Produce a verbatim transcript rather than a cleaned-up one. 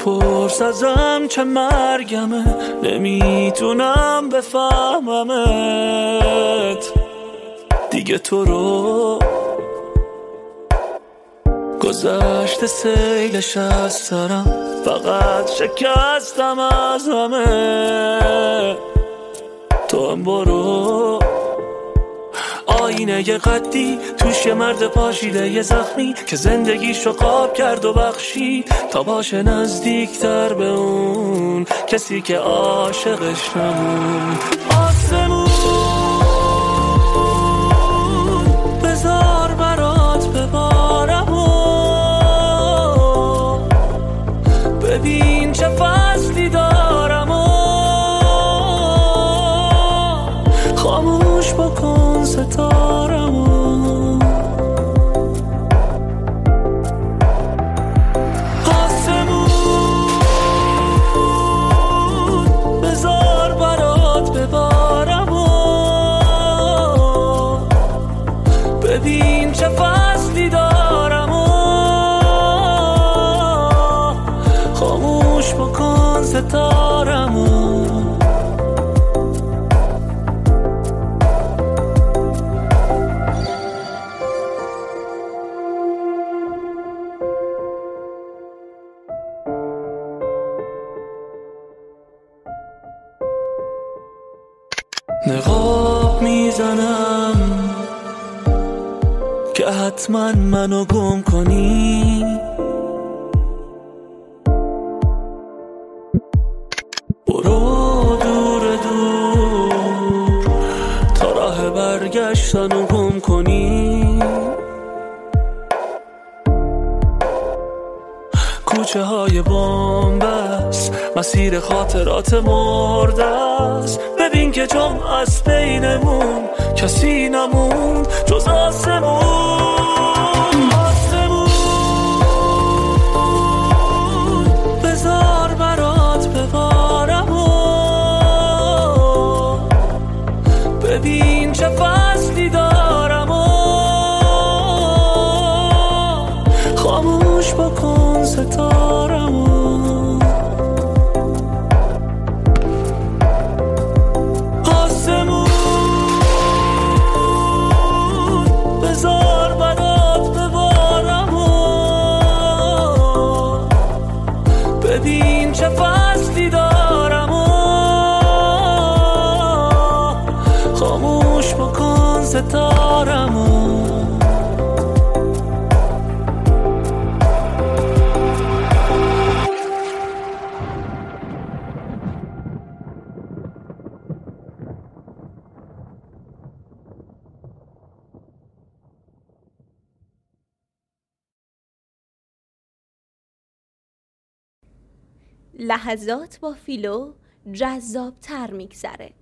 بپرس ازم چه مرگمه، نمیتونم بفهممت دیگه. تو رو گذشته سیلش از سرم، فقط شکستم از همه. تو هم برو، آینه ی قدی توش یه مرد پاشیده یه زخمی که زندگیشو خواب کرد و بخشید تا باشه نزدیکتر به اون کسی که عاشقش نمون. آسمون بذار برات ببارم و ببین چه فصلی دارم و خاموش بکن ستارمو. آسمون بذار برات ببارم و ببین چه فصلی دارم و خاموش بکن ستارمو. نقاب میزنم که حتما منو گم کنی، برو دور دور تا راه برگشتنو گم کنی. کوچه های بامبست، مسیر خاطرات مرده است. ببین که جم از بینمون کسی نمون جز آسمون. آسمون بذار برات ببارم و ببین چه فصلی دارم و خاموش بکن ستارمو. آسمون بذار برات ببارم و ببین چه فصلی دارم و خاموش بکن ستارمو. لحظات با فیلو جذاب‌تر میگذره.